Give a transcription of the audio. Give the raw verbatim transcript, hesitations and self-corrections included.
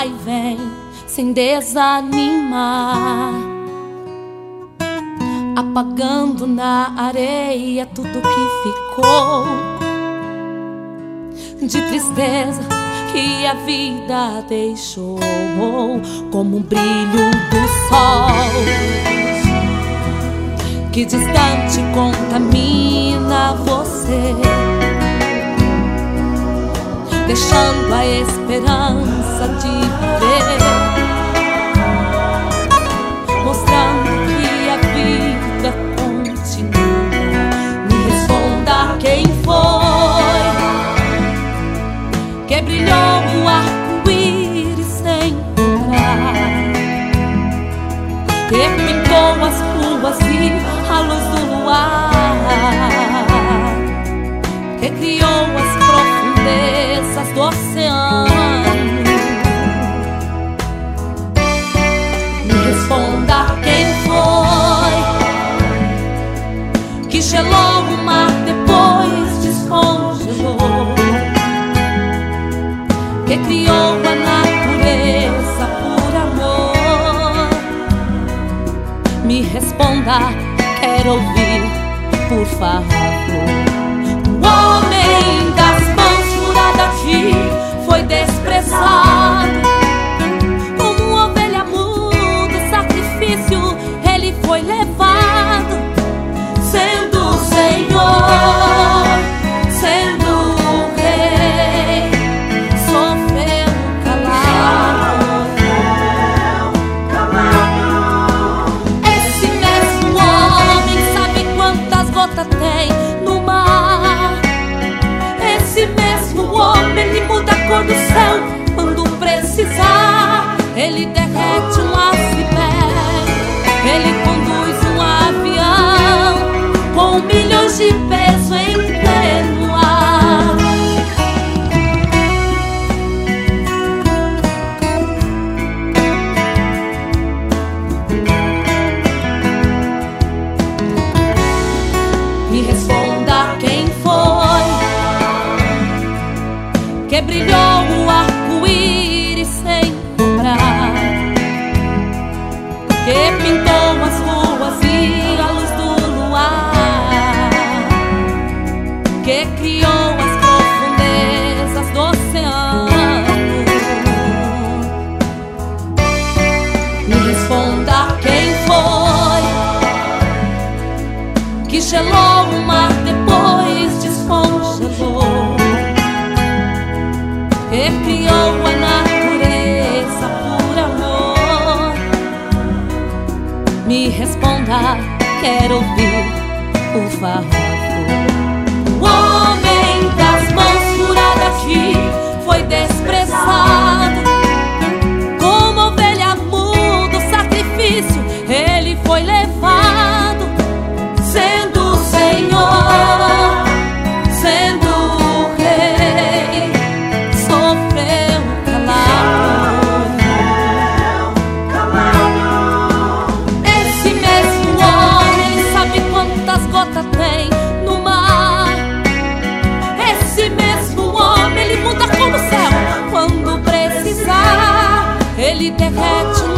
vai e vem sem desanimar, apagando na areia tudo que ficou de tristeza que a vida deixou, como um brilho do sol que distante contamina você, deixando a esperança de viver, mostrando que a vida continua. Me responda quem foi que brilhou o arco-íris sem parar, que pintou as ruas e a luz do luar, que criou as profundezas do oceano. Me responda quem foi que gelou o mar depois descongelou, que criou a natureza por amor. Me responda, quero ouvir, por favor. O homem das mãos juradas foi desprezado, como uma ovelha muda, sacrifício ele foi levado, sendo o Senhor, sendo o Rei, sofreu calado. Esse mesmo homem sabe quantas gotas tem no mar. Esse mesmo homem, ele muda a cor do céu quando precisar. Ele derrete um iceberg, ele conduz um avião com milhões de peso em pleno ar. Me responda quem foi que brilhou o arco-íris sem cobrar, que pintou as ruas e a luz do luar, que criou as profundezas do oceano. Me responda quem foi que gelou o mar depois descongelou, que criou a natureza por amor. Me responda, quero ouvir, por favor. O homem das mãos juradas foi desprezado, como ovelha muda, o sacrifício ele foi levado, sendo o Senhor, sendo o Rei, sofreu calado. Esse mesmo homem sabe quantas gotas tem no mar. Esse mesmo homem, ele muda como o céu quando precisar. Ele derrete um